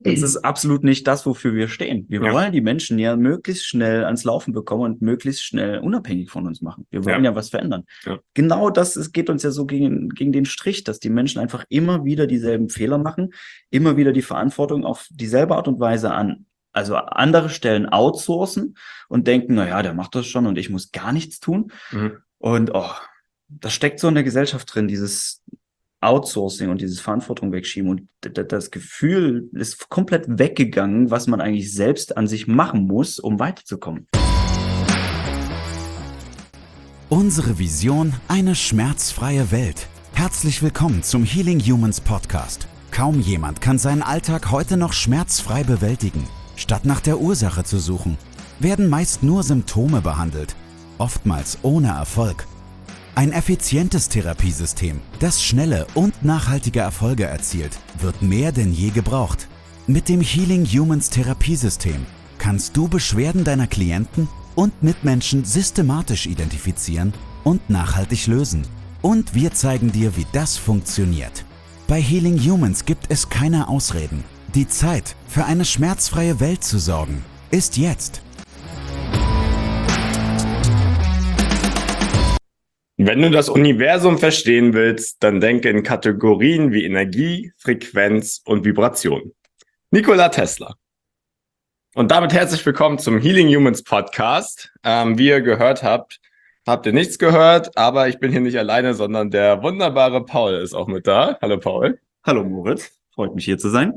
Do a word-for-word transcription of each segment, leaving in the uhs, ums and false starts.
das ist absolut nicht das, wofür wir stehen. Wir Ja. wollen die Menschen ja möglichst schnell ans Laufen bekommen und möglichst schnell unabhängig von uns machen. Wir wollen ja, Ja. was verändern. Ja. Genau das es geht uns ja so gegen, gegen den Strich, dass die Menschen einfach immer wieder dieselben Fehler machen, immer wieder die Verantwortung auf dieselbe Art und Weise an, also andere Stellen outsourcen und denken, na ja, der macht das schon und ich muss gar nichts tun. Mhm. Und oh, das steckt so in der Gesellschaft drin, dieses Outsourcing und dieses Verantwortung wegschieben. Und d- das Gefühl ist komplett weggegangen, was man eigentlich selbst an sich machen muss, um weiterzukommen. Unsere Vision: eine schmerzfreie Welt. Herzlich willkommen zum Healing Humans Podcast. Kaum jemand kann seinen Alltag heute noch schmerzfrei bewältigen. Statt nach der Ursache zu suchen, werden meist nur Symptome behandelt, oftmals ohne Erfolg. Ein effizientes Therapiesystem, das schnelle und nachhaltige Erfolge erzielt, wird mehr denn je gebraucht. Mit dem Healing Humans Therapiesystem kannst du Beschwerden deiner Klienten und Mitmenschen systematisch identifizieren und nachhaltig lösen. Und wir zeigen dir, wie das funktioniert. Bei Healing Humans gibt es keine Ausreden. Die Zeit, für eine schmerzfreie Welt zu sorgen, ist jetzt. Wenn du das Universum verstehen willst, dann denke in Kategorien wie Energie, Frequenz und Vibration. Nikola Tesla. Und damit herzlich willkommen zum Healing Humans Podcast. Ähm, wie ihr gehört habt, habt ihr nichts gehört, aber ich bin hier nicht alleine, sondern der wunderbare Paul ist auch mit da. Hallo Paul. Hallo Moritz, freut mich hier zu sein.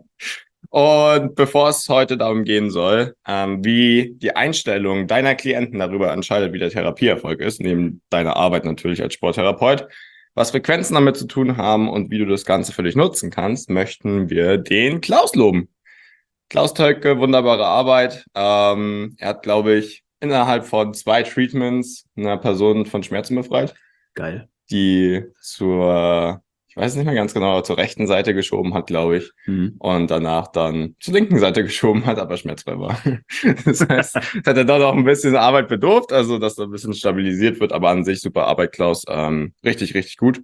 Und bevor es heute darum gehen soll, ähm, wie die Einstellung deiner Klienten darüber entscheidet, wie der Therapieerfolg ist, neben deiner Arbeit natürlich als Sporttherapeut, was Frequenzen damit zu tun haben und wie du das Ganze für dich nutzen kannst, möchten wir den Klaus loben. Klaus Tölke, wunderbare Arbeit. Ähm, er hat, glaube ich, innerhalb von zwei Treatments eine Person von Schmerzen befreit. Geil. Die zur, ich weiß nicht mehr ganz genau, zur rechten Seite geschoben hat, glaube ich. Mhm. Und danach dann zur linken Seite geschoben hat, aber schmerzfrei war. Das heißt, es hat er dort auch ein bisschen Arbeit bedurft, also dass da ein bisschen stabilisiert wird, aber an sich super Arbeit, Klaus. Ähm, richtig, richtig gut.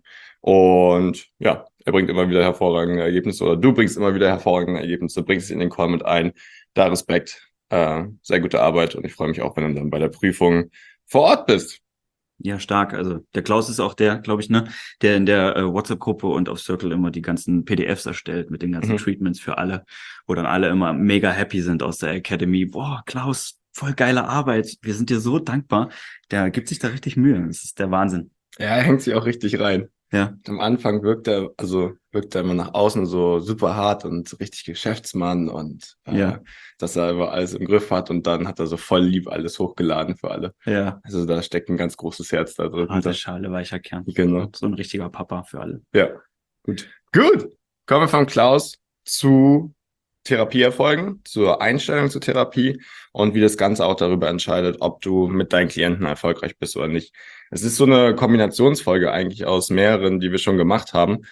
Und ja, er bringt immer wieder hervorragende Ergebnisse oder du bringst immer wieder hervorragende Ergebnisse, bringst es in den Call mit ein. Da Respekt, äh, sehr gute Arbeit und ich freue mich auch, wenn du dann bei der Prüfung vor Ort bist. Ja, stark. Also der Klaus ist auch der, glaube ich, ne, der in der äh, WhatsApp-Gruppe und auf Circle immer die ganzen P D Fs erstellt mit den ganzen Mhm. Treatments für alle, wo dann alle immer mega happy sind aus der Academy. Boah, Klaus, voll geile Arbeit. Wir sind dir so dankbar. Der gibt sich da richtig Mühe. Das ist der Wahnsinn. Ja, er hängt sich auch richtig rein. Ja. Am Anfang wirkt er, also wirkt er immer nach außen so super hart und richtig Geschäftsmann und äh, Ja. dass er immer alles im Griff hat und dann hat er so voll lieb alles hochgeladen für alle. Ja. Also da steckt ein ganz großes Herz da drin. Harte Schale, weicher Kern. Genau. So ein richtiger Papa für alle. Ja, gut. Gut. Kommen wir von Klaus zu Therapieerfolgen, zur Einstellung zur Therapie und wie das Ganze auch darüber entscheidet, ob du mit deinen Klienten erfolgreich bist oder nicht. Es ist so eine Kombinationsfolge eigentlich aus mehreren, die wir schon gemacht haben.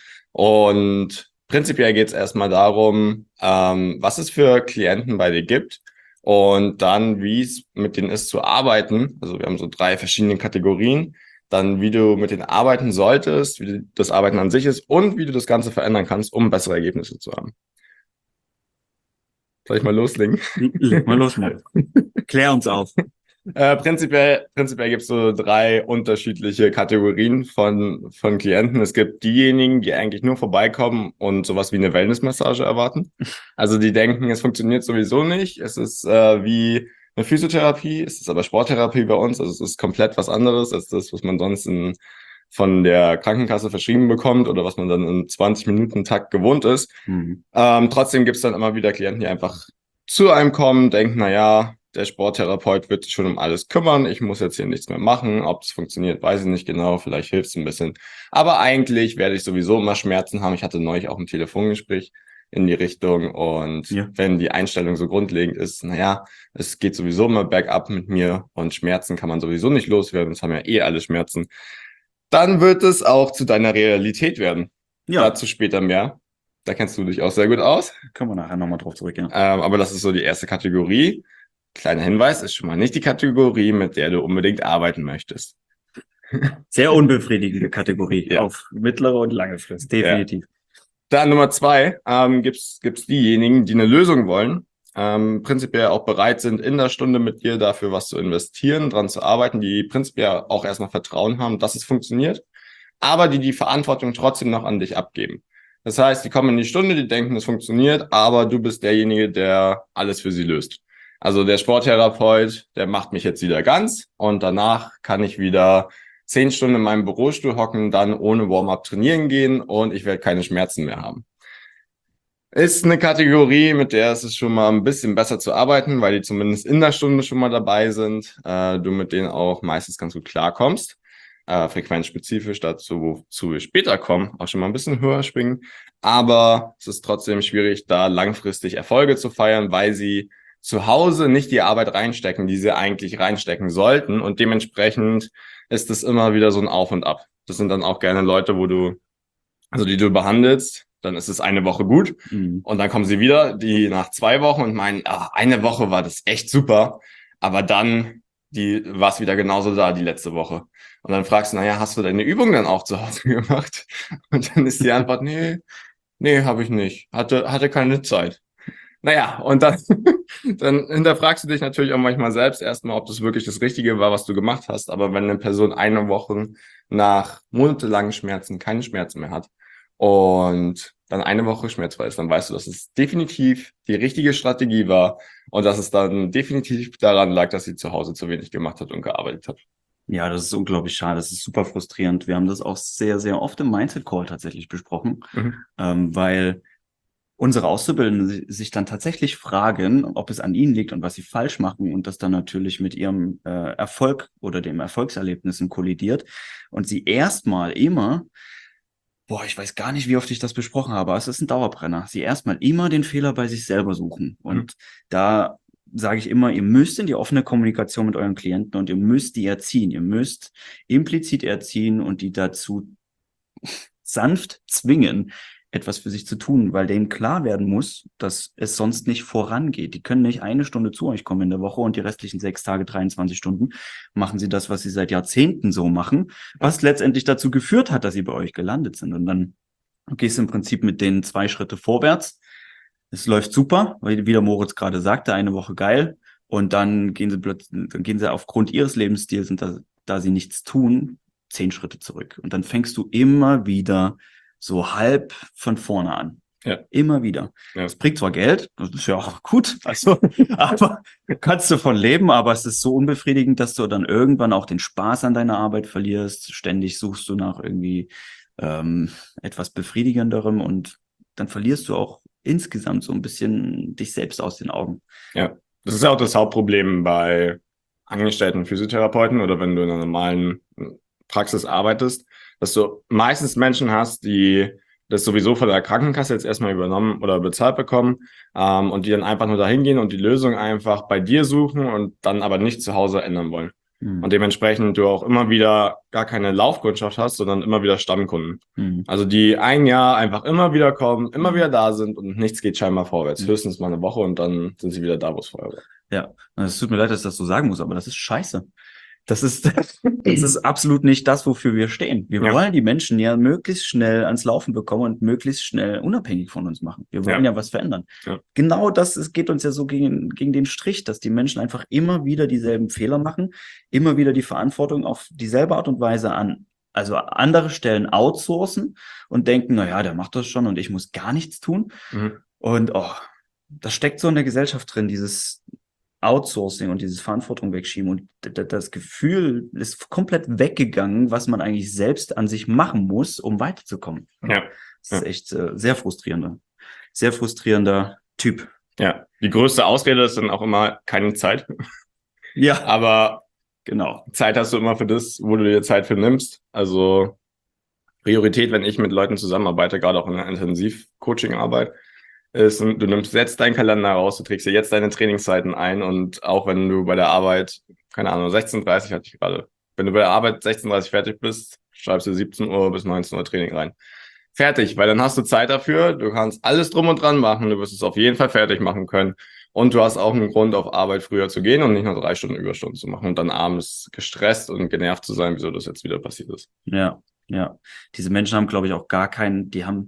Und prinzipiell geht es erstmal darum, ähm, was es für Klienten bei dir gibt und dann, wie es mit denen ist zu arbeiten. Also wir haben so drei verschiedene Kategorien. Dann, wie du mit denen arbeiten solltest, wie das Arbeiten an sich ist und wie du das Ganze verändern kannst, um bessere Ergebnisse zu haben. Soll ich mal loslegen? Leg mal los, mal. Klär uns auf. Äh, prinzipiell prinzipiell gibt es so drei unterschiedliche Kategorien von, von Klienten. Es gibt diejenigen, die eigentlich nur vorbeikommen und sowas wie eine Wellnessmassage erwarten. Also die denken, es funktioniert sowieso nicht. Es ist äh, wie eine Physiotherapie, es ist aber Sporttherapie bei uns. Also es ist komplett was anderes als das, was man sonst in, von der Krankenkasse verschrieben bekommt oder was man dann in zwanzig Minuten Takt gewohnt ist. Mhm. Ähm, trotzdem gibt es dann immer wieder Klienten, die einfach zu einem kommen, denken, na ja, der Sporttherapeut wird sich schon um alles kümmern, ich muss jetzt hier nichts mehr machen, ob es funktioniert, weiß ich nicht genau, vielleicht hilft es ein bisschen. Aber eigentlich werde ich sowieso immer Schmerzen haben. Ich hatte neulich auch ein Telefongespräch in die Richtung und Ja. wenn die Einstellung so grundlegend ist, naja, es geht sowieso immer bergab mit mir und Schmerzen kann man sowieso nicht loswerden, es haben ja eh alle Schmerzen, dann wird es auch zu deiner Realität werden. Ja, Dazu später mehr. Da kennst du dich auch sehr gut aus. können wir nachher nochmal drauf zurück, ja. Ähm, aber das ist so die erste Kategorie. Kleiner Hinweis, ist schon mal nicht die Kategorie, mit der du unbedingt arbeiten möchtest. Sehr unbefriedigende Kategorie Ja. auf mittlere und lange Frist, definitiv. Dann Nummer zwei, ähm, gibt's gibt's diejenigen, die eine Lösung wollen, ähm, prinzipiell auch bereit sind, in der Stunde mit dir dafür was zu investieren, dran zu arbeiten, die prinzipiell auch erstmal Vertrauen haben, dass es funktioniert, aber die die Verantwortung trotzdem noch an dich abgeben. Das heißt, die kommen in die Stunde, die denken, es funktioniert, aber du bist derjenige, der alles für sie löst. Also der Sporttherapeut, der macht mich jetzt wieder ganz und danach kann ich wieder zehn Stunden in meinem Bürostuhl hocken, dann ohne Warm-up trainieren gehen und ich werde keine Schmerzen mehr haben. Ist eine Kategorie, mit der ist es schon mal ein bisschen besser zu arbeiten, weil die zumindest in der Stunde schon mal dabei sind. Äh, du mit denen auch meistens ganz gut klarkommst. Äh, frequenzspezifisch, dazu, wozu wir später kommen, auch schon mal ein bisschen höher schwingen. Aber es ist trotzdem schwierig, da langfristig Erfolge zu feiern, weil sie zu Hause nicht die Arbeit reinstecken, die sie eigentlich reinstecken sollten. Und dementsprechend ist es immer wieder so ein Auf und Ab. Das sind dann auch gerne Leute, wo du, also die du behandelst, dann ist es eine Woche gut mhm. und dann kommen sie wieder, die nach zwei Wochen und meinen, ach, eine Woche war das echt super, aber dann die war es wieder genauso da, die letzte Woche. Und dann fragst du, naja, hast du deine Übung dann auch zu Hause gemacht? Und dann ist die Antwort, nee, nee, habe ich nicht. Hatte, hatte keine Zeit. Naja, und dann, dann hinterfragst du dich natürlich auch manchmal selbst erstmal, ob das wirklich das Richtige war, was du gemacht hast. Aber wenn eine Person eine Woche nach monatelangen Schmerzen keine Schmerzen mehr hat und dann eine Woche schmerzfrei ist, dann weißt du, dass es definitiv die richtige Strategie war und dass es dann definitiv daran lag, dass sie zu Hause zu wenig gemacht hat und gearbeitet hat. Ja, das ist unglaublich schade. Das ist super frustrierend. Wir haben das auch sehr, sehr oft im Mindset-Call tatsächlich besprochen, mhm. ähm, weil unsere Auszubildenden sich dann tatsächlich fragen, ob es an ihnen liegt und was sie falsch machen und das dann natürlich mit ihrem äh, Erfolg oder dem Erfolgserlebnissen kollidiert und sie erstmal immer, boah, ich weiß gar nicht, wie oft ich das besprochen habe, aber es ist ein Dauerbrenner, sie erstmal immer den Fehler bei sich selber suchen und mhm. da sage ich immer, ihr müsst in die offene Kommunikation mit euren Klienten und ihr müsst die erziehen, ihr müsst implizit erziehen und die dazu sanft zwingen, etwas für sich zu tun, weil denen klar werden muss, dass es sonst nicht vorangeht. Die können nicht eine Stunde zu euch kommen in der Woche und die restlichen sechs Tage, dreiundzwanzig Stunden machen sie das, was sie seit Jahrzehnten so machen, was letztendlich dazu geführt hat, dass sie bei euch gelandet sind. Und dann gehst du im Prinzip mit denen zwei Schritte vorwärts. Es läuft super, weil wie der Moritz gerade sagte, eine Woche geil. Und dann gehen sie plötzlich, dann gehen sie aufgrund ihres Lebensstils und da, da sie nichts tun, zehn Schritte zurück. Und dann fängst du immer wieder so halb von vorne an. Ja. Immer wieder. Ja. Das bringt zwar Geld, das ist ja auch gut, also, aber kannst du von leben, aber es ist so unbefriedigend, dass du dann irgendwann auch den Spaß an deiner Arbeit verlierst. Ständig suchst du nach irgendwie ähm, etwas Befriedigenderem und dann verlierst du auch insgesamt so ein bisschen dich selbst aus den Augen. Ja, das ist ja auch das Hauptproblem bei angestellten Physiotherapeuten oder wenn du in einer normalen Praxis arbeitest, dass du meistens Menschen hast, die das sowieso von der Krankenkasse jetzt erstmal übernommen oder bezahlt bekommen ähm, und die dann einfach nur dahin gehen und die Lösung einfach bei dir suchen und dann aber nicht zu Hause ändern wollen. Mhm. Und dementsprechend du auch immer wieder gar keine Laufkundschaft hast, sondern immer wieder Stammkunden. Mhm. Also die ein Jahr einfach immer wieder kommen, immer wieder da sind und nichts geht scheinbar vorwärts. Mhm. Höchstens mal eine Woche und dann sind sie wieder da, wo es vorher war. Ja, es tut mir leid, dass ich das so sagen muss, aber das ist scheiße. Das ist, das ist absolut nicht das, wofür wir stehen. Wir ja. wollen die Menschen ja möglichst schnell ans Laufen bekommen und möglichst schnell unabhängig von uns machen. Wir wollen ja, ja was verändern. Ja. Genau das, es geht uns ja so gegen, gegen den Strich, dass die Menschen einfach immer wieder dieselben Fehler machen, immer wieder die Verantwortung auf dieselbe Art und Weise an, also andere Stellen outsourcen und denken, na ja, der macht das schon und ich muss gar nichts tun. Mhm. Und oh, das steckt so in der Gesellschaft drin, dieses Outsourcing und dieses Verantwortung wegschieben und das Gefühl ist komplett weggegangen, was man eigentlich selbst an sich machen muss, um weiterzukommen. Ja. Das ist ja. echt äh, sehr frustrierender, sehr frustrierender Typ. Ja, die größte Ausrede ist dann auch immer keine Zeit. Ja. Aber genau, Zeit hast du immer für das, wo du dir Zeit für nimmst. Also Priorität, wenn ich mit Leuten zusammenarbeite, gerade auch in der Intensiv-Coaching-Arbeit, ist, du nimmst jetzt deinen Kalender raus, du trägst dir jetzt deine Trainingszeiten ein und auch wenn du bei der Arbeit, keine Ahnung, sechzehn Uhr dreißig hatte ich gerade, wenn du bei der Arbeit sechzehn Uhr dreißig fertig bist, schreibst du siebzehn Uhr bis neunzehn Uhr Training rein. Fertig, weil dann hast du Zeit dafür, du kannst alles drum und dran machen, du wirst es auf jeden Fall fertig machen können und du hast auch einen Grund, auf Arbeit früher zu gehen und nicht nur drei Stunden Überstunden zu machen und dann abends gestresst und genervt zu sein, wieso das jetzt wieder passiert ist. Ja, ja. Diese Menschen haben, glaube ich, auch gar keinen, die haben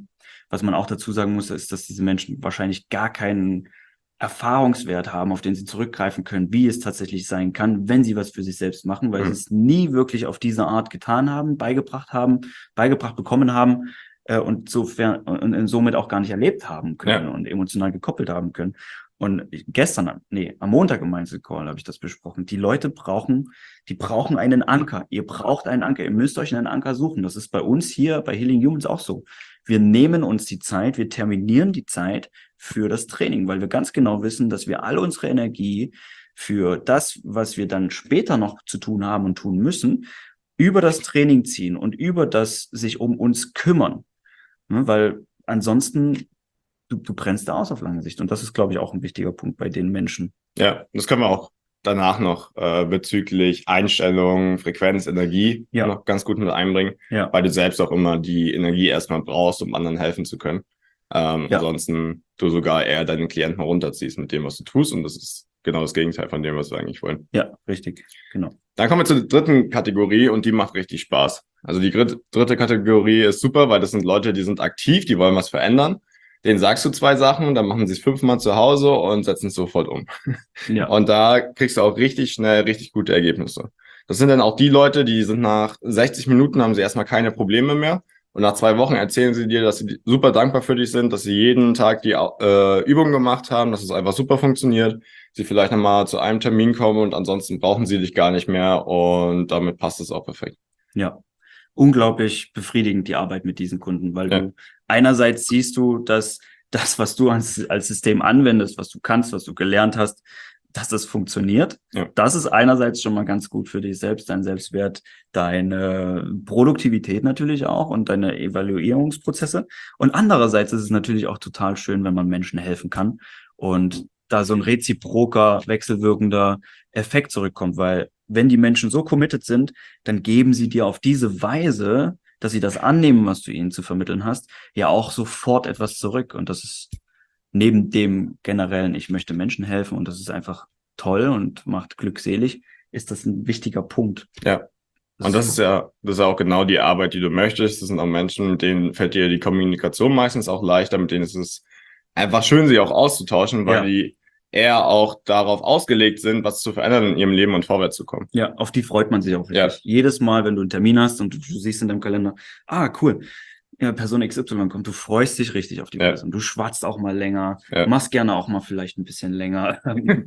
Was man auch dazu sagen muss, ist, dass diese Menschen wahrscheinlich gar keinen Erfahrungswert haben, auf den sie zurückgreifen können, wie es tatsächlich sein kann, wenn sie was für sich selbst machen, weil Mhm. sie es nie wirklich auf diese Art getan haben, beigebracht haben, beigebracht bekommen haben äh, und, sofern, und, und somit auch gar nicht erlebt haben können Ja. und emotional gekoppelt haben können. Und ich, gestern, nee, am Montag im Mindset-Call habe ich das besprochen. Die Leute brauchen, die brauchen einen Anker. Ihr braucht einen Anker. Ihr müsst euch einen Anker suchen. Das ist bei uns hier bei Healing Humans auch so. Wir nehmen uns die Zeit, wir terminieren die Zeit für das Training, weil wir ganz genau wissen, dass wir all unsere Energie für das, was wir dann später noch zu tun haben und tun müssen, über das Training ziehen und über das sich um uns kümmern. Ne, weil ansonsten Du, du brennst da aus auf lange Sicht. Und das ist, glaube ich, auch ein wichtiger Punkt bei den Menschen. Ja, das können wir auch danach noch äh, bezüglich Einstellung, Frequenz, Energie Ja. noch ganz gut mit einbringen, Ja. weil du selbst auch immer die Energie erstmal brauchst, um anderen helfen zu können. Ähm, Ja. Ansonsten du sogar eher deinen Klienten runterziehst mit dem, was du tust. Und das ist genau das Gegenteil von dem, was wir eigentlich wollen. Ja, richtig. Genau. Dann kommen wir zur dritten Kategorie und die macht richtig Spaß. Also die dritte, dritte Kategorie ist super, weil das sind Leute, die sind aktiv, die wollen was verändern. Denen sagst du zwei Sachen, dann machen sie es fünfmal zu Hause und setzen es sofort um. Ja. Und da kriegst du auch richtig schnell richtig gute Ergebnisse. Das sind dann auch die Leute, die sind nach sechzig Minuten, haben sie erstmal keine Probleme mehr. Und nach zwei Wochen erzählen sie dir, dass sie super dankbar für dich sind, dass sie jeden Tag die äh, Übungen gemacht haben, dass es einfach super funktioniert. Sie vielleicht nochmal zu einem Termin kommen und ansonsten brauchen sie dich gar nicht mehr und damit passt es auch perfekt. Ja. Unglaublich befriedigend, die Arbeit mit diesen Kunden, weil Ja. du einerseits siehst du, dass das, was du als, als System anwendest, was du kannst, was du gelernt hast, dass das funktioniert. Ja. Das ist einerseits schon mal ganz gut für dich selbst, dein Selbstwert, deine Produktivität natürlich auch und deine Evaluierungsprozesse. Und andererseits ist es natürlich auch total schön, wenn man Menschen helfen kann und da so ein reziproker, wechselwirkender Effekt zurückkommt, weil wenn die Menschen so committed sind, dann geben sie dir auf diese Weise, dass sie das annehmen, was du ihnen zu vermitteln hast, ja auch sofort etwas zurück. Und das ist neben dem generellen, ich möchte Menschen helfen und das ist einfach toll und macht glückselig, ist das ein wichtiger Punkt. Ja. Und das ist ja, das ist ja auch genau die Arbeit, die du möchtest. Das sind auch Menschen, mit denen fällt dir die Kommunikation meistens auch leichter, mit denen ist es einfach schön, sie auch auszutauschen, weil Ja. die eher auch darauf ausgelegt sind, was zu verändern in ihrem Leben und vorwärts zu kommen. Ja, auf die freut man sich auch richtig. Ja. Jedes Mal, wenn du einen Termin hast und du, du siehst in deinem Kalender, ah, cool, ja, Person X Y kommt, du freust dich richtig auf die Ja. Person. Du schwatzt auch mal länger, Ja. machst gerne auch mal vielleicht ein bisschen länger.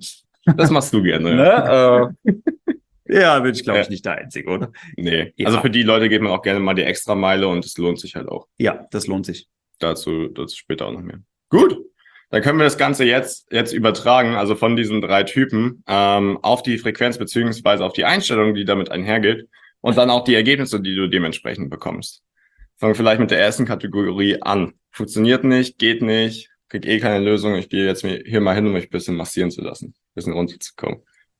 Das machst du gerne. Ja. Ne? Äh, ja, bin ich, glaube ich, Ja. nicht der Einzige, oder? Nee. Ja. Also für die Leute geht man auch gerne mal die Extrameile und es lohnt sich halt auch. Ja, das lohnt sich. Dazu, dazu später auch noch mehr. Gut. Dann können wir das Ganze jetzt, jetzt übertragen, also von diesen drei Typen, ähm, auf die Frequenz beziehungsweise auf die Einstellung, die damit einhergeht und dann auch die Ergebnisse, die du dementsprechend bekommst. Fangen wir vielleicht mit der ersten Kategorie an. Funktioniert nicht, geht nicht, krieg eh keine Lösung. Ich gehe jetzt hier mal hin, um mich ein bisschen massieren zu lassen, ein bisschen runterzukommen.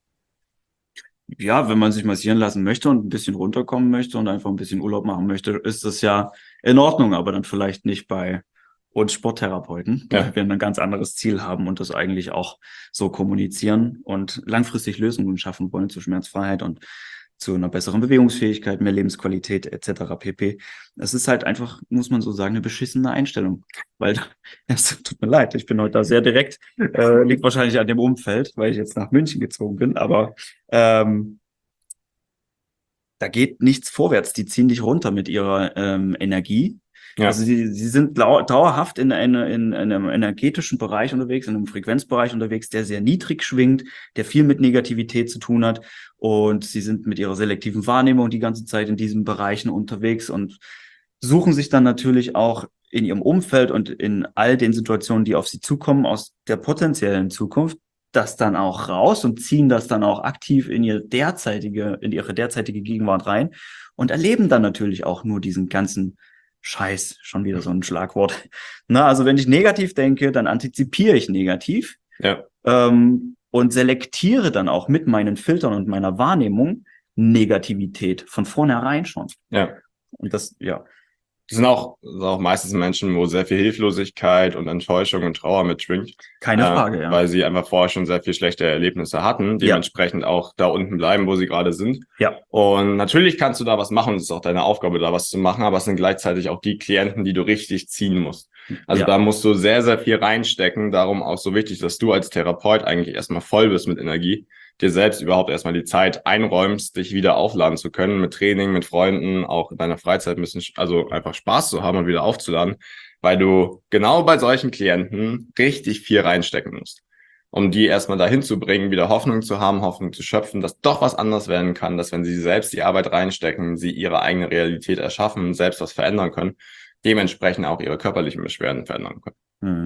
Ja, wenn man sich massieren lassen möchte und ein bisschen runterkommen möchte und einfach ein bisschen Urlaub machen möchte, ist das ja in Ordnung, aber dann vielleicht nicht bei uns Sporttherapeuten, Ja. weil wir ein ganz anderes Ziel haben und das eigentlich auch so kommunizieren und langfristig Lösungen schaffen wollen zur Schmerzfreiheit und zu einer besseren Bewegungsfähigkeit, mehr Lebensqualität et cetera pp. Es ist halt einfach, muss man so sagen, eine beschissene Einstellung, weil es tut mir leid, ich bin heute da sehr direkt, äh, liegt wahrscheinlich an dem Umfeld, weil ich jetzt nach München gezogen bin, aber ähm, da geht nichts vorwärts. Die ziehen dich runter mit ihrer ähm, Energie. Ja. Also sie, sie sind lau- dauerhaft in, eine, in einem energetischen Bereich unterwegs, in einem Frequenzbereich unterwegs, der sehr niedrig schwingt, der viel mit Negativität zu tun hat. Und sie sind mit ihrer selektiven Wahrnehmung die ganze Zeit in diesen Bereichen unterwegs und suchen sich dann natürlich auch in ihrem Umfeld und in all den Situationen, die auf sie zukommen, aus der potenziellen Zukunft, das dann auch raus und ziehen das dann auch aktiv in ihre derzeitige, in ihre derzeitige Gegenwart rein und erleben dann natürlich auch nur diesen ganzen Scheiß, schon wieder so ein Schlagwort. Na, also wenn ich negativ denke, dann antizipiere ich negativ Ja. ähm, und selektiere dann auch mit meinen Filtern und meiner Wahrnehmung Negativität von vornherein schon. Ja. Und das, ja, Das sind auch, das sind auch meistens Menschen, wo sehr viel Hilflosigkeit und Enttäuschung und Trauer mitschwingt. keine Frage, äh, ja. Weil sie einfach vorher schon sehr viel schlechte Erlebnisse hatten, dementsprechend auch da unten bleiben, wo sie gerade sind. Ja. Und natürlich kannst du da was machen, es ist auch deine Aufgabe, da was zu machen, aber es sind gleichzeitig auch die Klienten, die du richtig ziehen musst. Also Ja. da musst du sehr, sehr viel reinstecken. Darum auch so wichtig, dass du als Therapeut eigentlich erstmal voll bist mit Energie, dir selbst überhaupt erstmal die Zeit einräumst, dich wieder aufladen zu können mit Training, mit Freunden, auch in deiner Freizeit ein bisschen, also einfach Spaß zu haben und wieder aufzuladen, weil du genau bei solchen Klienten richtig viel reinstecken musst, um die erstmal dahin zu bringen, wieder Hoffnung zu haben, Hoffnung zu schöpfen, dass doch was anders werden kann, dass wenn sie selbst die Arbeit reinstecken, sie ihre eigene Realität erschaffen, selbst was verändern können, dementsprechend auch ihre körperlichen Beschwerden verändern können. Mhm.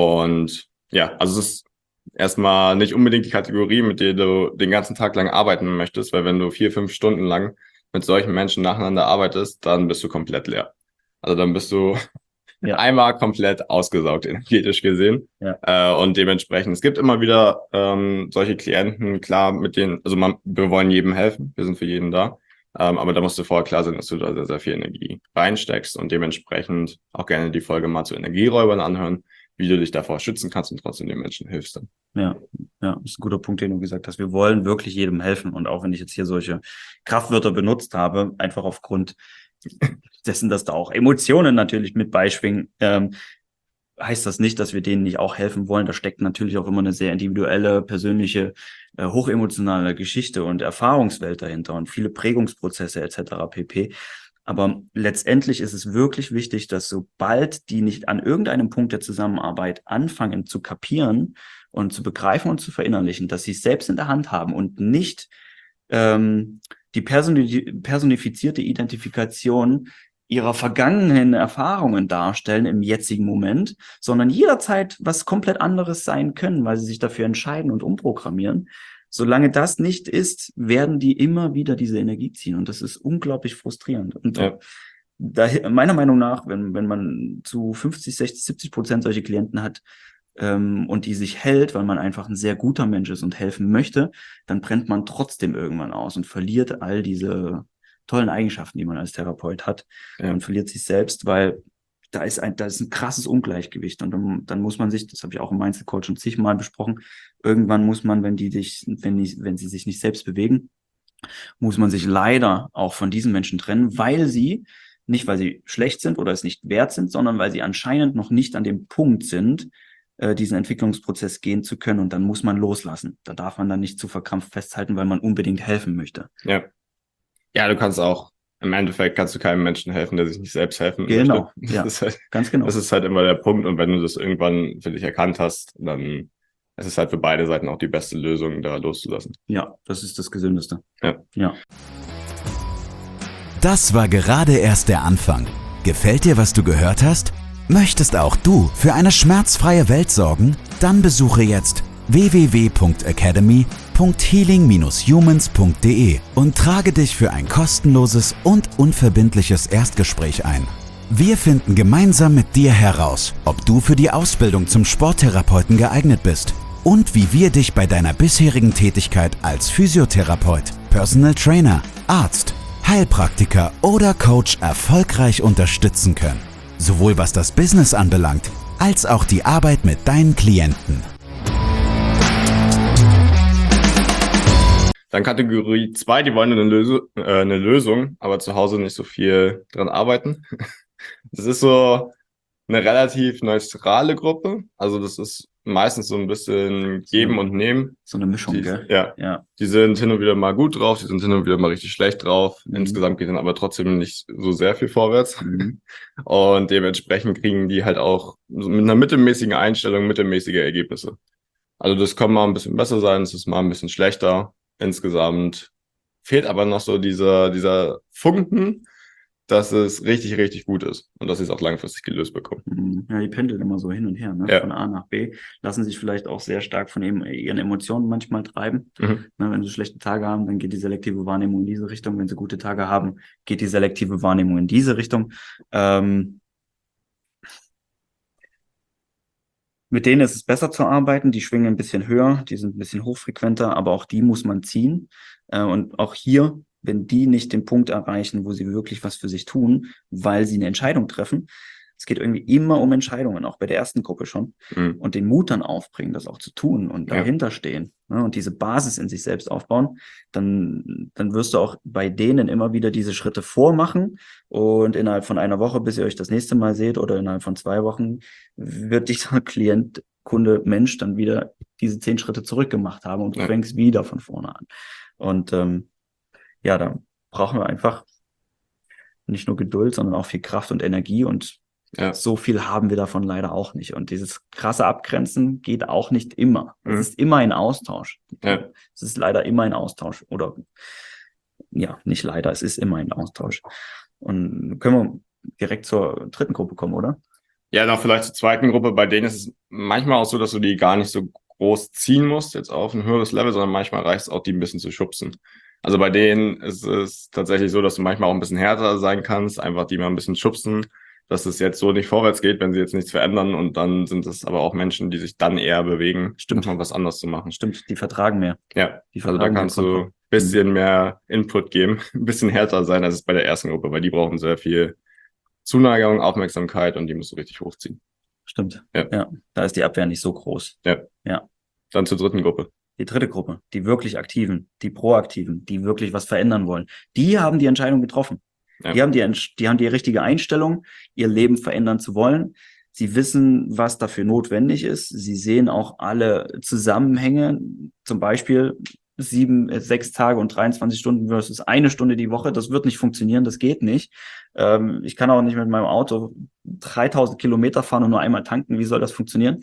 Und ja, also es ist erstmal nicht unbedingt die Kategorie, mit der du den ganzen Tag lang arbeiten möchtest, weil wenn du vier, fünf Stunden lang mit solchen Menschen nacheinander arbeitest, dann bist du komplett leer. Also dann bist du Ja. einmal komplett ausgesaugt, energetisch gesehen. Ja. Äh, und dementsprechend, es gibt immer wieder ähm, solche Klienten, klar, mit denen, also man, wir wollen jedem helfen, wir sind für jeden da. Ähm, aber da musst du vorher klar sein, dass du da sehr, sehr viel Energie reinsteckst und dementsprechend auch gerne die Folge mal zu Energieräubern anhören, wie du dich davor schützen kannst und trotzdem den Menschen hilfst dann. Ja, ja, das ist ein guter Punkt, den du gesagt hast. Wir wollen wirklich jedem helfen. Und auch wenn ich jetzt hier solche Kraftwörter benutzt habe, einfach aufgrund dessen, dass da auch Emotionen natürlich mit beischwingen, ähm, heißt das nicht, dass wir denen nicht auch helfen wollen. Da steckt natürlich auch immer eine sehr individuelle, persönliche, äh, hochemotionale Geschichte und Erfahrungswelt dahinter und viele Prägungsprozesse et cetera pp. Aber letztendlich ist es wirklich wichtig, dass sobald die nicht an irgendeinem Punkt der Zusammenarbeit anfangen zu kapieren und zu begreifen und zu verinnerlichen, dass sie es selbst in der Hand haben und nicht ähm, die personi- personifizierte Identifikation ihrer vergangenen Erfahrungen darstellen im jetzigen Moment, sondern jederzeit was komplett anderes sein können, weil sie sich dafür entscheiden und umprogrammieren. Solange das nicht ist, werden die immer wieder diese Energie ziehen. Und das ist unglaublich frustrierend. Und Ja. da, meiner Meinung nach, wenn, wenn man zu fünfzig, sechzig, siebzig Prozent solche Klienten hat, ähm, und die sich hält, weil man einfach ein sehr guter Mensch ist und helfen möchte, dann brennt man trotzdem irgendwann aus und verliert all diese tollen Eigenschaften, die man als Therapeut hat. Ja. Man verliert sich selbst, weil da ist ein, da ist ein krasses Ungleichgewicht. Und dann, dann muss man sich, das habe ich auch im Mindset-Coach schon zigmal besprochen, irgendwann muss man, wenn die dich, wenn die, wenn sie sich nicht selbst bewegen, muss man sich leider auch von diesen Menschen trennen, weil sie, nicht weil sie schlecht sind oder es nicht wert sind, sondern weil sie anscheinend noch nicht an dem Punkt sind, äh, diesen Entwicklungsprozess gehen zu können. Und dann muss man loslassen. Da darf man dann nicht zu verkrampft festhalten, weil man unbedingt helfen möchte. Ja. Ja, du kannst auch, im Endeffekt kannst du keinem Menschen helfen, der sich nicht selbst helfen Genau, möchte. ja, Das ist halt, ganz genau. das ist halt immer der Punkt. Und wenn du das irgendwann für dich erkannt hast, dann ist es halt für beide Seiten auch die beste Lösung, da loszulassen. Ja, das ist das Gesündeste. Ja. Ja. Das war gerade erst der Anfang. Gefällt dir, was du gehört hast? Möchtest auch du für eine schmerzfreie Welt sorgen? Dann besuche jetzt w w w punkt academy punkt healing dash humans punkt d e und trage dich für ein kostenloses und unverbindliches Erstgespräch ein. Wir finden gemeinsam mit dir heraus, ob du für die Ausbildung zum Sporttherapeuten geeignet bist und wie wir dich bei deiner bisherigen Tätigkeit als Physiotherapeut, Personal Trainer, Arzt, Heilpraktiker oder Coach erfolgreich unterstützen können. Sowohl was das Business anbelangt, als auch die Arbeit mit deinen Klienten. Dann Kategorie zwei, die wollen eine, Löse, äh, eine Lösung, aber zu Hause nicht so viel dran arbeiten. Das ist so eine relativ neutrale Gruppe. Also das ist meistens so ein bisschen geben und nehmen. So eine Mischung, Die, gell? ja, Ja. die sind hin und wieder mal gut drauf, die sind hin und wieder mal richtig schlecht drauf. Mhm. Insgesamt geht dann aber trotzdem nicht so sehr viel vorwärts. Mhm. Und dementsprechend kriegen die halt auch so mit einer mittelmäßigen Einstellung mittelmäßige Ergebnisse. Also das kann mal ein bisschen besser sein, es ist mal ein bisschen schlechter. Insgesamt fehlt aber noch so dieser, dieser Funken, dass es richtig, richtig gut ist und dass sie es auch langfristig gelöst bekommen. Mhm. Ja, die pendeln immer so hin und her, ne? Ja. Von A nach B, lassen sich vielleicht auch sehr stark von eben ihren Emotionen manchmal treiben. Mhm. Ne, wenn sie schlechte Tage haben, dann geht die selektive Wahrnehmung in diese Richtung. Wenn sie gute Tage haben, geht die selektive Wahrnehmung in diese Richtung. Ähm, mit denen ist es besser zu arbeiten. Die schwingen ein bisschen höher, die sind ein bisschen hochfrequenter, aber auch die muss man ziehen. Äh, und auch hier, wenn die nicht den Punkt erreichen, wo sie wirklich was für sich tun, weil sie eine Entscheidung treffen, es geht irgendwie immer um Entscheidungen, auch bei der ersten Gruppe schon. Mhm. Und den Mut dann aufbringen, das auch zu tun und Ja. dahinter stehen, ne, und diese Basis in sich selbst aufbauen, dann, dann wirst du auch bei denen immer wieder diese Schritte vormachen und innerhalb von einer Woche, bis ihr euch das nächste Mal seht oder innerhalb von zwei Wochen, wird dieser Klient, Kunde, Mensch dann wieder diese zehn Schritte zurückgemacht haben und du Ja. fängst wieder von vorne an. Und ähm, ja, da brauchen wir einfach nicht nur Geduld, sondern auch viel Kraft und Energie und Ja. so viel haben wir davon leider auch nicht. Und dieses krasse Abgrenzen geht auch nicht immer. Es Mhm. ist immer ein Austausch. Ja. Es ist leider immer ein Austausch. Oder ja, nicht leider, es ist immer ein Austausch. Und können wir direkt zur dritten Gruppe kommen, oder? Ja, dann vielleicht zur zweiten Gruppe. Bei denen ist es manchmal auch so, dass du die gar nicht so groß ziehen musst, jetzt auf ein höheres Level, sondern manchmal reicht es auch, die ein bisschen zu schubsen. Also bei denen ist es tatsächlich so, dass du manchmal auch ein bisschen härter sein kannst, einfach die mal ein bisschen schubsen, dass es jetzt so nicht vorwärts geht, wenn sie jetzt nichts verändern. Und dann sind es aber auch Menschen, die sich dann eher bewegen, Stimmt. mal was anderes zu machen. Stimmt, die vertragen mehr. Ja, Die also da vertragen kannst mehr du Kontrolle. ein bisschen mehr Input geben, ein bisschen härter sein, als es bei der ersten Gruppe, weil die brauchen sehr viel Zuneigung, Aufmerksamkeit und die musst du richtig hochziehen. Stimmt. Ja. Ja, da ist die Abwehr nicht so groß. Ja. Ja. Dann zur dritten Gruppe. Die dritte Gruppe, die wirklich Aktiven, die Proaktiven, die wirklich was verändern wollen, die haben die Entscheidung getroffen. Ja. Die haben die, Entsch- die haben die richtige Einstellung, ihr Leben verändern zu wollen. Sie wissen, was dafür notwendig ist. Sie sehen auch alle Zusammenhänge, zum Beispiel sieben, äh, sechs Tage und dreiundzwanzig Stunden versus eine Stunde die Woche. Das wird nicht funktionieren, das geht nicht. Ähm, ich kann auch nicht mit meinem Auto dreitausend Kilometer fahren und nur einmal tanken. Wie soll das funktionieren?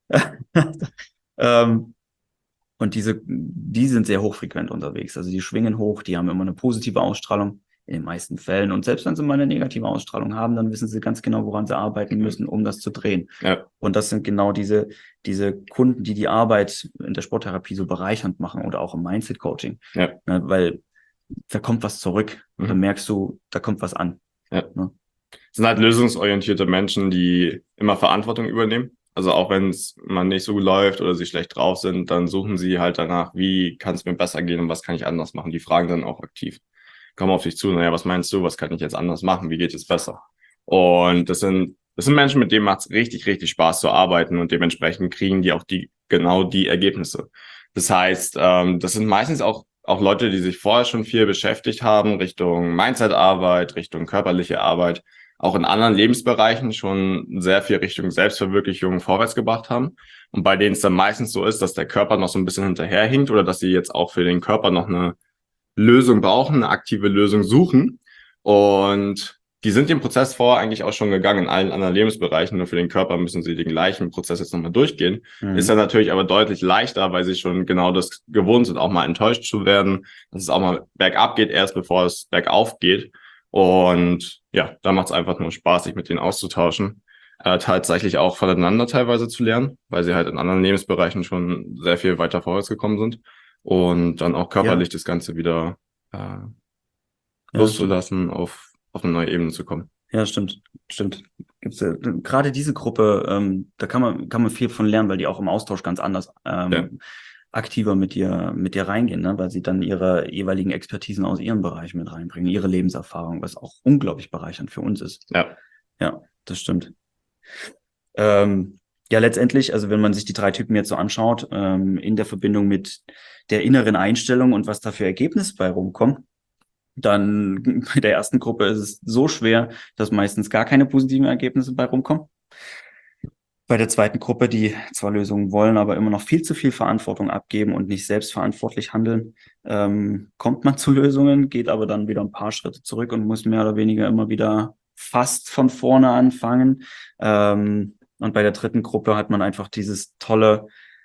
ähm, Und diese, die sind sehr hochfrequent unterwegs. Also die schwingen hoch, die haben immer eine positive Ausstrahlung in den meisten Fällen. Und selbst wenn sie mal eine negative Ausstrahlung haben, dann wissen sie ganz genau, woran sie arbeiten müssen, um das zu drehen. Ja. Und das sind genau diese, diese Kunden, die die Arbeit in der Sporttherapie so bereichernd machen oder auch im Mindset-Coaching. Ja. Ne, weil da kommt was zurück. Mhm. Da merkst du, da kommt was an. Ja. Ne? Es sind halt lösungsorientierte Menschen, die immer Verantwortung übernehmen. Also auch wenn es mal nicht so läuft oder sie schlecht drauf sind, dann suchen sie halt danach, wie kann es mir besser gehen und was kann ich anders machen. Die fragen dann auch aktiv. Kommen auf dich zu, naja, was meinst du, was kann ich jetzt anders machen, wie geht es besser? Und das sind, das sind Menschen, mit denen macht es richtig, richtig Spaß zu arbeiten und dementsprechend kriegen die auch die genau die Ergebnisse. Das heißt, ähm, das sind meistens auch auch Leute, die sich vorher schon viel beschäftigt haben, Richtung Mindset-Arbeit, Richtung körperliche Arbeit, auch in anderen Lebensbereichen schon sehr viel Richtung Selbstverwirklichung vorwärts gebracht haben. Und bei denen es dann meistens so ist, dass der Körper noch so ein bisschen hinterherhinkt oder dass sie jetzt auch für den Körper noch eine Lösung brauchen, eine aktive Lösung suchen. Und die sind den Prozess vorher eigentlich auch schon gegangen in allen anderen Lebensbereichen. Nur für den Körper müssen sie den gleichen Prozess jetzt nochmal durchgehen. Mhm. Ist dann natürlich aber deutlich leichter, weil sie schon genau das gewohnt sind, auch mal enttäuscht zu werden, dass es auch mal bergab geht, erst bevor es bergauf geht. Und ja, da macht es einfach nur Spaß, sich mit denen auszutauschen. Äh, tatsächlich auch voneinander teilweise zu lernen, weil sie halt in anderen Lebensbereichen schon sehr viel weiter vorwärts gekommen sind. Und dann auch körperlich Ja. das Ganze wieder äh, Ja, loszulassen, auf, auf eine neue Ebene zu kommen. Ja, stimmt, stimmt. Gibt's äh, gerade diese Gruppe, ähm, da kann man kann man viel von lernen, weil die auch im Austausch ganz anders ähm, Ja. aktiver mit dir mit dir reingehen, ne? Weil sie dann ihre jeweiligen Expertisen aus ihrem Bereich mit reinbringen, ihre Lebenserfahrung, was auch unglaublich bereichernd für uns ist. Ja. Ja, das stimmt. Ähm, ja, letztendlich, also wenn man sich die drei Typen jetzt so anschaut, ähm, in der Verbindung mit der inneren Einstellung und was da für Ergebnisse bei rumkommen, dann bei der ersten Gruppe ist es so schwer, dass meistens gar keine positiven Ergebnisse bei rumkommen. Bei der zweiten Gruppe, die zwar Lösungen wollen, aber immer noch viel zu viel Verantwortung abgeben und nicht selbstverantwortlich handeln, ähm, kommt man zu Lösungen, geht aber dann wieder ein paar Schritte zurück und muss mehr oder weniger immer wieder fast von vorne anfangen. Ähm, und bei der dritten Gruppe hat man einfach dieses tolle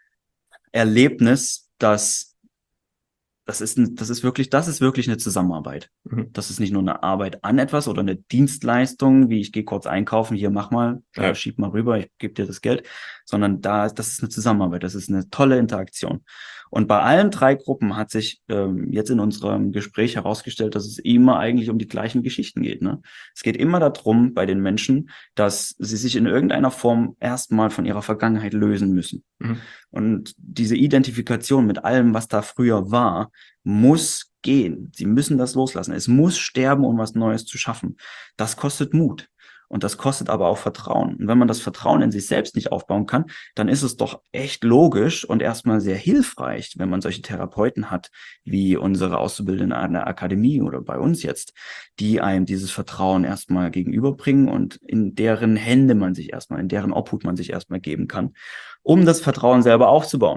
Erlebnis, dass Das ist, ein, das ist wirklich, das ist wirklich eine Zusammenarbeit. Mhm. Das ist nicht nur eine Arbeit an etwas oder eine Dienstleistung, wie ich gehe kurz einkaufen, hier mach mal, Ja. äh, schieb mal rüber, ich gebe dir das Geld, sondern da, das ist eine Zusammenarbeit, das ist eine tolle Interaktion. Und bei allen drei Gruppen hat sich ähm, jetzt in unserem Gespräch herausgestellt, dass es immer eigentlich um die gleichen Geschichten geht. Ne? Es geht immer darum bei den Menschen, dass sie sich in irgendeiner Form erstmal von ihrer Vergangenheit lösen müssen. Mhm. Und diese Identifikation mit allem, was da früher war, muss gehen. Sie müssen das loslassen. Es muss sterben, um was Neues zu schaffen. Das kostet Mut. Und das kostet aber auch Vertrauen. Und wenn man das Vertrauen in sich selbst nicht aufbauen kann, dann ist es doch echt logisch und erstmal sehr hilfreich, wenn man solche Therapeuten hat, wie unsere Auszubildenden an der Akademie oder bei uns jetzt, die einem dieses Vertrauen erstmal gegenüberbringen und in deren Hände man sich erstmal, in deren Obhut man sich erstmal geben kann, um das Vertrauen selber aufzubauen.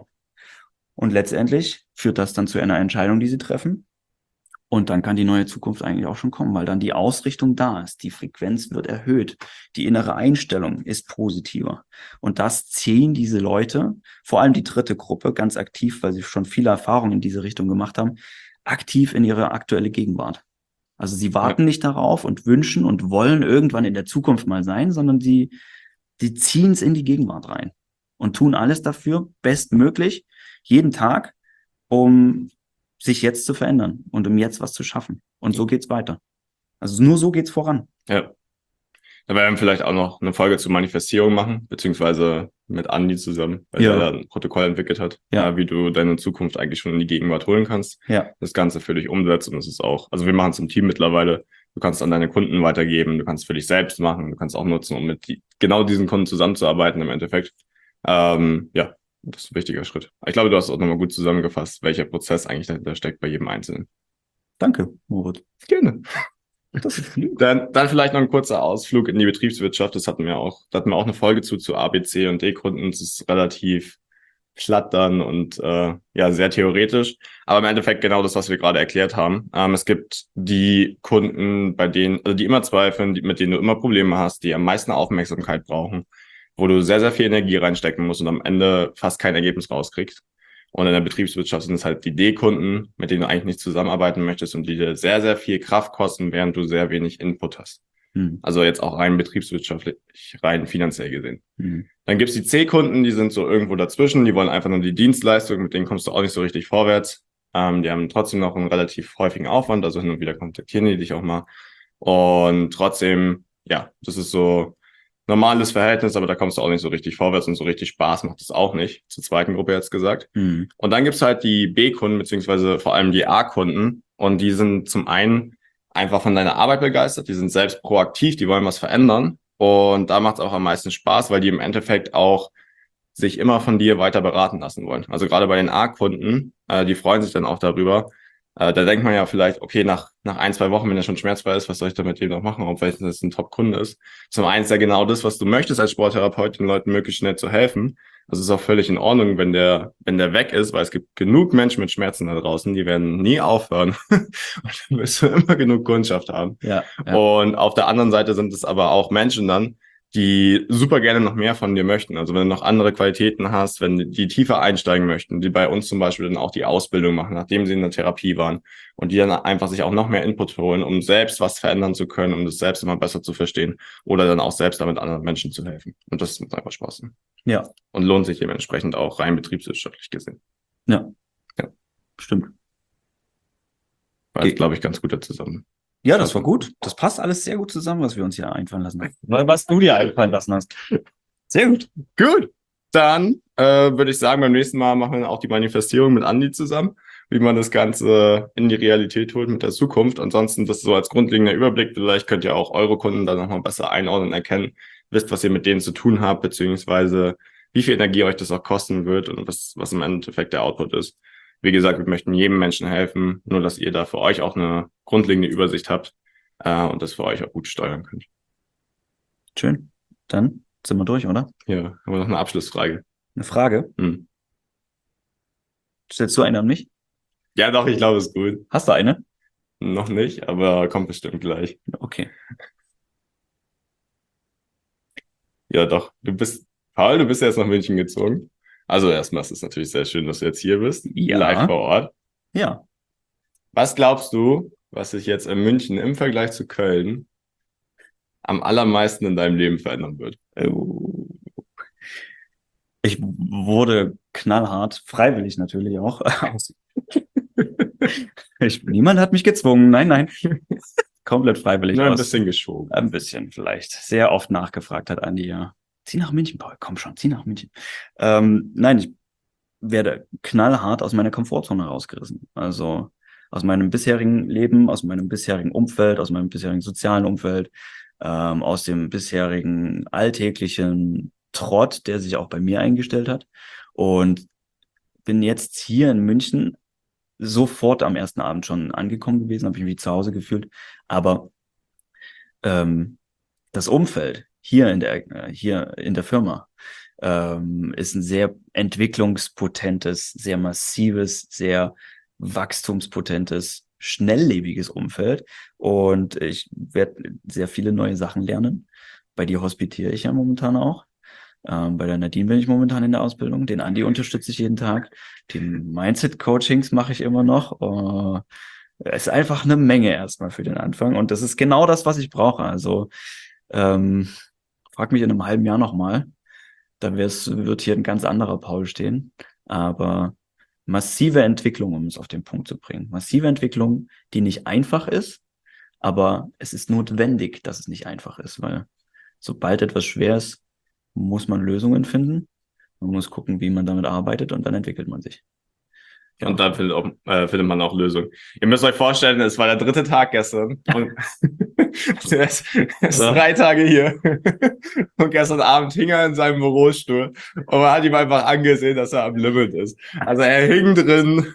Und letztendlich führt das dann zu einer Entscheidung, die sie treffen. Und dann kann die neue Zukunft eigentlich auch schon kommen, weil dann die Ausrichtung da ist, die Frequenz wird erhöht, die innere Einstellung ist positiver. Und das ziehen diese Leute, vor allem die dritte Gruppe, ganz aktiv, weil sie schon viele Erfahrungen in diese Richtung gemacht haben, aktiv in ihre aktuelle Gegenwart. Also sie warten ja. nicht darauf und wünschen und wollen irgendwann in der Zukunft mal sein, sondern sie, sie ziehen es in die Gegenwart rein und tun alles dafür, bestmöglich, jeden Tag, um sich jetzt zu verändern und um jetzt was zu schaffen. Und so geht's weiter. Also nur so geht's voran. Ja. Da werden wir vielleicht auch noch eine Folge zur Manifestierung machen, beziehungsweise mit Andi zusammen, weil ja. er da ein Protokoll entwickelt hat, ja. Ja, wie du deine Zukunft eigentlich schon in die Gegenwart holen kannst. Ja. Das Ganze für dich umsetzt und das ist auch, also wir machen es im Team mittlerweile. Du kannst es an deine Kunden weitergeben, du kannst es für dich selbst machen, du kannst es auch nutzen, um mit die, genau diesen Kunden zusammenzuarbeiten im Endeffekt. Ähm, ja. Das ist ein wichtiger Schritt. Ich glaube, du hast auch nochmal gut zusammengefasst, welcher Prozess eigentlich dahinter steckt bei jedem Einzelnen. Danke, Moritz. Gerne. Das ist lieb. Dann, dann vielleicht noch ein kurzer Ausflug in die Betriebswirtschaft. Das hatten wir auch, da hatten wir auch eine Folge zu, zu A, B, C und D-Kunden. Das ist relativ platt dann und äh, ja, sehr theoretisch. Aber im Endeffekt genau das, was wir gerade erklärt haben. Ähm, es gibt die Kunden, bei denen, also die immer zweifeln, die, mit denen du immer Probleme hast, die am meisten Aufmerksamkeit brauchen, wo du sehr, sehr viel Energie reinstecken musst und am Ende fast kein Ergebnis rauskriegst. Und in der Betriebswirtschaft sind es halt die D-Kunden, mit denen du eigentlich nicht zusammenarbeiten möchtest und die dir sehr, sehr viel Kraft kosten, während du sehr wenig Input hast. Hm. Also jetzt auch rein betriebswirtschaftlich, rein finanziell gesehen. Hm. Dann gibt's die C-Kunden, die sind so irgendwo dazwischen, die wollen einfach nur die Dienstleistung, mit denen kommst du auch nicht so richtig vorwärts. Ähm, die haben trotzdem noch einen relativ häufigen Aufwand, also hin und wieder kontaktieren die dich auch mal. Und trotzdem, ja, das ist so normales Verhältnis, aber da kommst du auch nicht so richtig vorwärts und so richtig Spaß macht es auch nicht. Zur zweiten Gruppe jetzt gesagt. Mhm. Und dann gibt's halt die B-Kunden, beziehungsweise vor allem die A-Kunden. Und die sind zum einen einfach von deiner Arbeit begeistert. Die sind selbst proaktiv, die wollen was verändern. Und da macht's auch am meisten Spaß, weil die im Endeffekt auch sich immer von dir weiter beraten lassen wollen. Also gerade bei den A-Kunden, äh, die freuen sich dann auch darüber. Äh, da denkt man ja vielleicht, okay, nach nach ein, zwei Wochen, wenn er schon schmerzfrei ist, was soll ich da mit dem noch machen, ob vielleicht das ein Top-Kunde ist. Zum einen ist ja genau das, was du möchtest als Sporttherapeut, den Leuten möglichst schnell zu helfen. Also es ist auch völlig in Ordnung, wenn der wenn der weg ist, weil es gibt genug Menschen mit Schmerzen da draußen, die werden nie aufhören. Und dann wirst du immer genug Kundschaft haben. Ja, ja. Und auf der anderen Seite sind es aber auch Menschen dann, die super gerne noch mehr von dir möchten. Also wenn du noch andere Qualitäten hast, wenn die tiefer einsteigen möchten, die bei uns zum Beispiel dann auch die Ausbildung machen, nachdem sie in der Therapie waren und die dann einfach sich auch noch mehr Input holen, um selbst was verändern zu können, um das selbst immer besser zu verstehen oder dann auch selbst damit anderen Menschen zu helfen. Und das macht einfach Spaß. Ja. Und lohnt sich dementsprechend auch rein betriebswirtschaftlich gesehen. Ja. Ja. Stimmt. War jetzt, glaube ich, ganz guter zusammen. Ja, das war gut. Das passt alles sehr gut zusammen, was wir uns hier einfallen lassen haben. Was du dir einfallen lassen hast. Sehr gut. Gut. Dann äh, würde ich sagen, beim nächsten Mal machen wir auch die Manifestierung mit Andi zusammen, wie man das Ganze in die Realität holt mit der Zukunft. Ansonsten das so als grundlegender Überblick. Vielleicht könnt ihr auch eure Kunden dann nochmal besser einordnen, erkennen, wisst, was ihr mit denen zu tun habt, beziehungsweise wie viel Energie euch das auch kosten wird und was, was im Endeffekt der Output ist. Wie gesagt, wir möchten jedem Menschen helfen, nur dass ihr da für euch auch eine grundlegende Übersicht habt äh, und das für euch auch gut steuern könnt. Schön. Dann sind wir durch, oder? Ja, haben wir noch eine Abschlussfrage. Eine Frage? Hm. Stellst du eine an mich? Ja, doch, ich glaube, es ist gut. Hast du eine? Noch nicht, aber kommt bestimmt gleich. Okay. Ja, doch. Du bist, Paul, du bist ja jetzt nach München gezogen. Also erstmal ist es natürlich sehr schön, dass du jetzt hier bist, ja. Live vor Ort. Ja. Was glaubst du, was sich jetzt in München im Vergleich zu Köln am allermeisten in deinem Leben verändern wird? Ich wurde knallhart, freiwillig natürlich auch. ich, niemand hat mich gezwungen, nein, nein. Komplett freiwillig. Nur ein aus. bisschen geschoben. Ein bisschen vielleicht. Sehr oft nachgefragt hat Andi, ja. Zieh nach München, Paul, komm schon, zieh nach München. Ähm, nein, ich werde knallhart aus meiner Komfortzone rausgerissen. Also aus meinem bisherigen Leben, aus meinem bisherigen Umfeld, aus meinem bisherigen sozialen Umfeld. ähm, aus dem bisherigen alltäglichen Trott, der sich auch bei mir eingestellt hat. Und bin jetzt hier in München sofort am ersten Abend schon angekommen gewesen, habe mich wie zu Hause gefühlt. Aber ähm, das Umfeld hier in der äh, hier in der Firma ähm, ist ein sehr entwicklungspotentes, sehr massives, sehr wachstumspotentes, schnelllebiges Umfeld. Und ich werde sehr viele neue Sachen lernen. Bei dir hospitiere ich ja momentan auch. Ähm, bei der Nadine bin ich momentan in der Ausbildung. Den Andi unterstütze ich jeden Tag. Die Mindset-Coachings mache ich immer noch. Uh, es ist einfach eine Menge erstmal für den Anfang. Und das ist genau das, was ich brauche. Also ähm, frag mich in einem halben Jahr nochmal. Dann wird hier ein ganz anderer Paul stehen. Aber massive Entwicklung, um es auf den Punkt zu bringen. Massive Entwicklung, die nicht einfach ist, aber es ist notwendig, dass es nicht einfach ist, weil sobald etwas schwer ist, muss man Lösungen finden. Man muss gucken, wie man damit arbeitet und dann entwickelt man sich. Ja. Und dann findet, auch, äh, findet man auch Lösungen. Ihr müsst euch vorstellen, es war der dritte Tag gestern. Und also er ist, er ist ja. drei Tage hier. Und gestern Abend hing er in seinem Bürostuhl. Und man hat ihm einfach angesehen, dass er am Limit ist. Also er hing drin.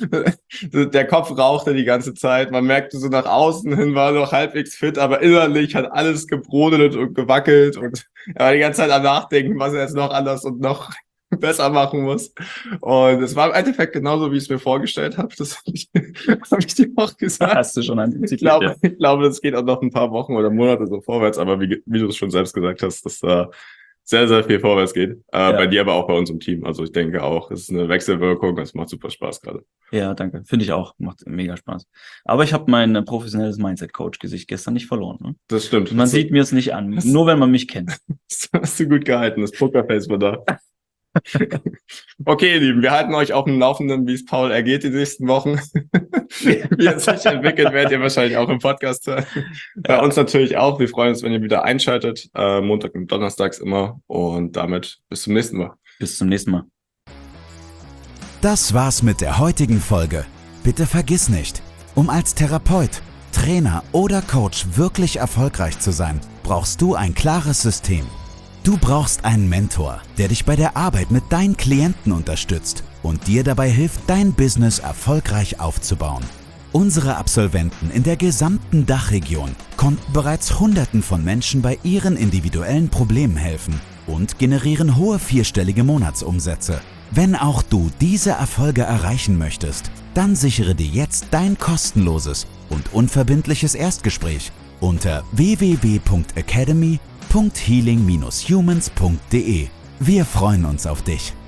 Der Kopf rauchte die ganze Zeit. Man merkte so nach außen hin, war noch halbwegs fit, aber innerlich hat alles gebrodelt und gewackelt. Und er war die ganze Zeit am Nachdenken, was er jetzt noch anders und noch besser machen muss. Und es war im Endeffekt genauso, wie ich es mir vorgestellt habe. Das habe ich, hab ich dir auch gesagt. Hast du schon antizipiert. Ich glaube, ja. ich glaube, das geht auch noch ein paar Wochen oder Monate so vorwärts. Aber wie, wie du es schon selbst gesagt hast, dass da sehr, sehr viel vorwärts geht. Äh, ja. Bei dir, aber auch bei uns im Team. Also ich denke auch, es ist eine Wechselwirkung. Es macht super Spaß gerade. Ja, danke. Finde ich auch. Macht mega Spaß. Aber ich habe mein professionelles Mindset-Coach-Gesicht gestern nicht verloren. Ne? Das stimmt. Man hast sieht du, mir es nicht an. Hast, nur wenn man mich kennt. Das hast du gut gehalten. Das Pokerface war da. Okay, ihr Lieben, wir halten euch auf dem Laufenden, wie es Paul ergeht die nächsten Wochen. Wie es sich entwickelt, werdet ihr wahrscheinlich auch im Podcast hören. Bei ja. uns natürlich auch. Wir freuen uns, wenn ihr wieder einschaltet. Äh, Montag und Donnerstags immer. Und damit bis zum nächsten Mal. Bis zum nächsten Mal. Das war's mit der heutigen Folge. Bitte vergiss nicht, um als Therapeut, Trainer oder Coach wirklich erfolgreich zu sein, brauchst du ein klares System. Du brauchst einen Mentor, der dich bei der Arbeit mit deinen Klienten unterstützt und dir dabei hilft, dein Business erfolgreich aufzubauen. Unsere Absolventen in der gesamten Dachregion konnten bereits Hunderten von Menschen bei ihren individuellen Problemen helfen und generieren hohe vierstellige Monatsumsätze. Wenn auch du diese Erfolge erreichen möchtest, dann sichere dir jetzt dein kostenloses und unverbindliches Erstgespräch unter w w w punkt academy punkt healing dash humans punkt de. Wir freuen uns auf dich.